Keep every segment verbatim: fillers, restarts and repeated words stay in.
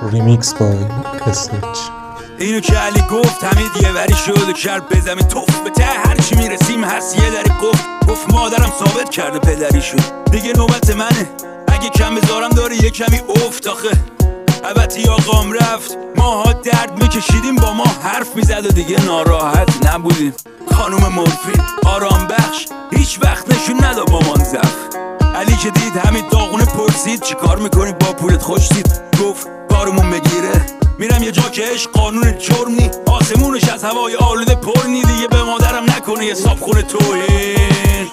ریمیکس بای اسنچ. اینو که علی گفت همین یه وری شد و کرد به زمین توف. به ته هرچی میرسیم هست یه دری گفت گفت مادرم ثابت کرده پدری شد. دیگه نوبت منه اگه کم بذارم داره یه کمی افت. آخه البته آقام رفت ماها درد میکشیدیم با ما حرف میزد و دیگه ناراحت نبودیم. خانوم مورفین آرام بخش هیچ وقت نشون ندا با من زف. علی که دید همین داغونه پرسید چی کار میکنی با پولت خوش دید گفت کارمون بگیره میرم یه جا که عشق قانون جرم نی آسمونش از هوای آلوده پر نی دیگه به مادرم نکنه یه صابخونه توهین.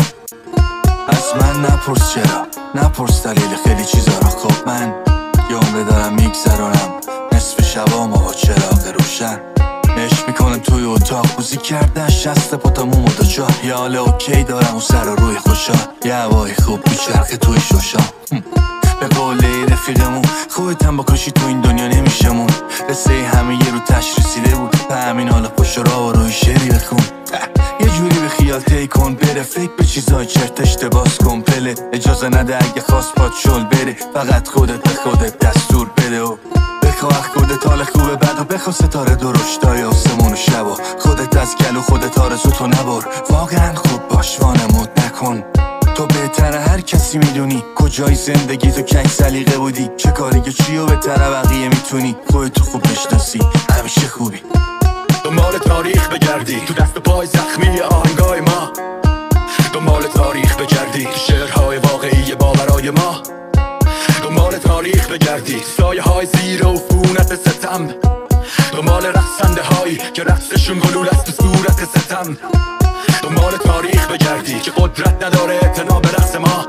از من نپرس چرا نپرس دلیل خیلی چیزا را. خب من یه عمره دارم میگذرانم نصف شبام با چراغ روشن عشق میکنم توی اتاق بوزی کردن شست پاتمون و چاه. یه حال اوکی دارم و سر و روی خوشا یه هوای خوب میچرخه توی شوشا. به قوله رفیقمون خودتم با کشی تو این دنیا نمیشمون. قصه همه یه رو تش رسیده بود به همین حالا پشت را و روی شعری بخون. یه جوری به خیال تی کن بره فکر به چیزای چرت اشتباس کن پله اجازه نده اگه خواست پات شل بره فقط خودت به خودت دستور بده و بخواه خودت حال خوبه بعد و بخواه ستاره درشتای آسمون و شبا خودت از گلو خودت آرزوتو نبر. واقعا خوب باش وانمود نکن تو بهتره هر کسی میدونی کجای زندگی تو کنگ سلیقه بودی چه کاری که چی و بهتره بقیه میتونی خودتو خوب بشناسی همیشه خوبی. دنبال تاریخ بگردی تو دست پای زخمی آهنگای ما دنبال تاریخ بگردی تو شعرهای واقعی باورای ما دنبال تاریخ بگردی سایه های زیر و فونت ستم دنبال رقصنده هایی که رقصشون گلول است تو صورت ستم دنبال تاریخ بگردی که قدرت نداره اعتنا به رقص ما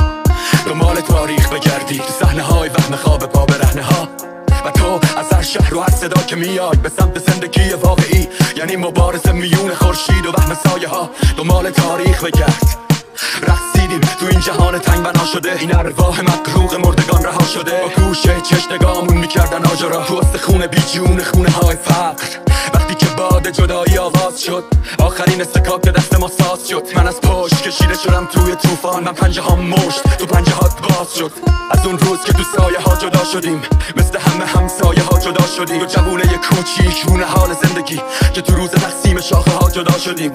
دنبال تاریخ بگردی تو صحنه های وهم خواب پا برهنه ها و تو از هر شهر و هر صدا که میای به سمت زندگی واقعی یعنی مبارزه میون خورشید و وهم سایه ها دنبال تاریخ بگرد. رقصیدیم تو این جهان تنگ بنا شده این ارواح مقروق مردگان رها شده با گوشه چش نگامون میکردن آجرا تو استخون بی جون خونه های فقر. وقتی که باد جدایی آواز شد آخرین استکاک دست ما ساز شد من از پشت کشیده شدم توی طوفان من پنجه ها مشت تو پنجه هات باز شد از اون روز که تو سایه ها جدا شدیم مثل همه همسایه ها جدا شدیم دو جوونه کوچیک رون حال زندگی که تو روز تقسیم شاخه ها جدا شدیم.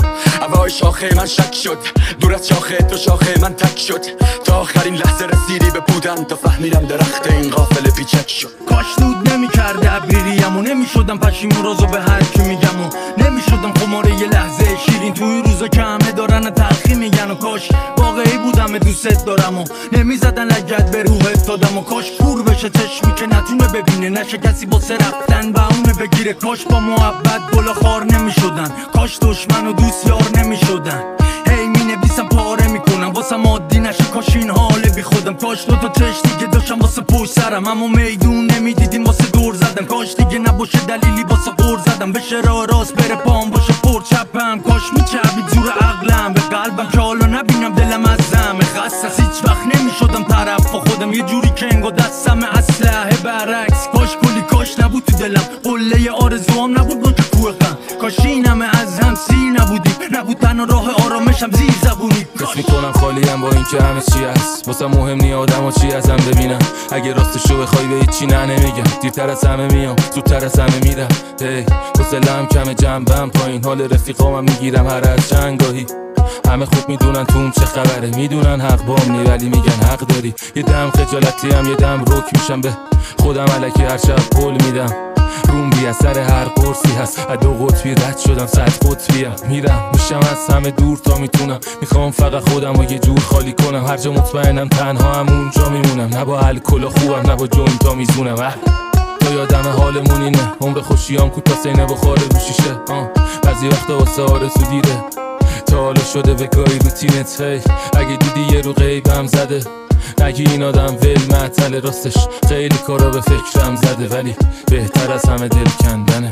هوای شاخه من شک شد دور از شاخه تو شاخه من تک شد تا آخرین لحظه رسیدی به بودن تا فهمیدم درخت این قافله پیچک شد. کاش دود نمی‌کرده ابریریم و نمی‌شدم پشیمون رازو به هر کی میگم و نمی‌شدم خماره یه لحظه شیرین توی روزا که همه دارن تلخی میگن و کاش واقعی بودم دوست دارم و نمیزدن لگد به روحت دادم و کاش پور بشه چشمی که نتونه ببینه نشه کسی واسه رفتن بهونه بگیره کاش با محبت گل خار نمی‌شدن کاش دشمن و دوست یار نمی‌شدن. هی می‌نویسم پاره میکنم واسم عادی نشه کاش این حال بی خودم کاش دو تا چش دیگه داشتم واسه پشت سرم اما میدون نمیدیدین واسه دور زدم کاش دیگه نباشه دلیلی واسه قور زدم بشه راه راست بره پام باشه پر چپم کاش میچربید زور عقلم به قلبم که حالا نبینم دلم از زم خسته هیچ وقت نمیشدم طرف با خودم یه جوری که انگار دستم اسلحه برعکس کاش کلی کاش نبود تو دلم قله آرزوام نبود با که کوه غم کاش این همه از هم سیر نبودیم نبود تنها راه آرامشم زیر زبونی حس میکنم خالیم با این که همه چی هست واسه مهم نی آدم ها چی ازم ببینم اگه راستشو بخوای به هیچی نه نمیگم دیرتر از همه میام زودتر از همه میرم هی حوصله‌ام کم جنبم پایین حال رفیقامم میگیرم هر از چندگاهی همه خوب میدونن توم چه خبره میدونن حق بام نی ولی میگن حق داری یه دم خجالتی هم یه دم رک میشم به خودم الکی هر شب قول میدم روم بی اثر هر قرصی هست از دو قطبی رد شدم صد قطبیم میرم میشم از همه دور تا میتونم میخوام فقط خودم رو یه جور خالی کنم هر جا مطمئنم تنها هم اونجا میمونم نه با الکل خوبم نه با جوینتا میزونم تا یادم حالمون اینه عمر خوشیام کوتاه سینه بخوره رو شیشه بعضی وقتا واسه آرزو دیره تا حالا شده به گاهی روتینت هی اگه دیدی یه رو غیبم زده نگی این آدم ول معطل راستش خیلی کارا به فکرم زده ولی بهتر از همه دل کندنه.